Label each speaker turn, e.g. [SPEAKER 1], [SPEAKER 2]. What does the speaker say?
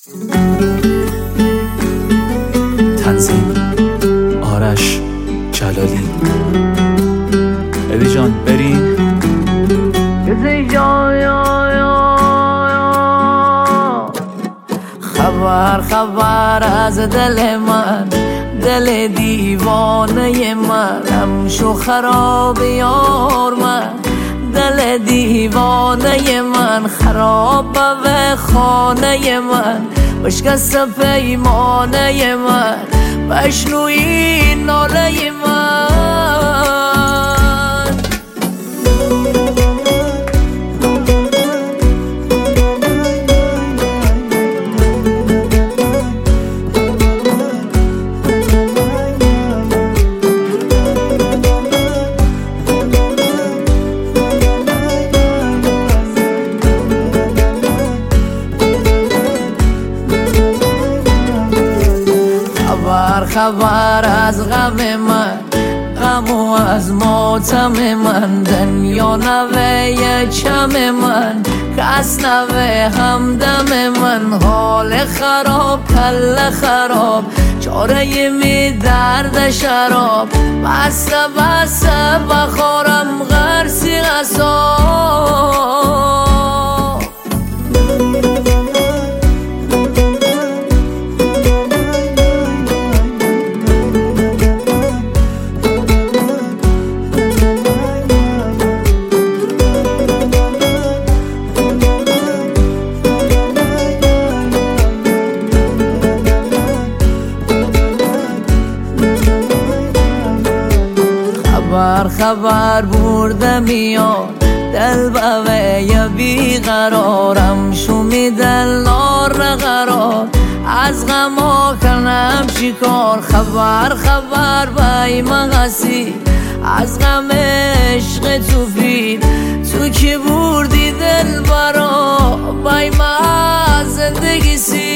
[SPEAKER 1] تنظیم آرش جلالی. ادی جان بریم.
[SPEAKER 2] خبر از دل من، دل دیوانه من، همشو خراب یار من. دل دیوانه من خراب به خانه من، بشکست پیمانه من، بشنوی ناله من. خبر از غم من، غم و از ماتم من، دنیا نوه چم من، کس نوه همدم من. حال خراب کل خراب، چاره می درد شراب، بسته بسته بخورم غرسی غصاب. خبر برده میاد دل بوه یا بیقرارم، شومی دل نار قرار، از غما کنم چیکار. خبر بای مغسی از غم عشق تو بید، تو که بردی دل برا بای ما زندگی سی.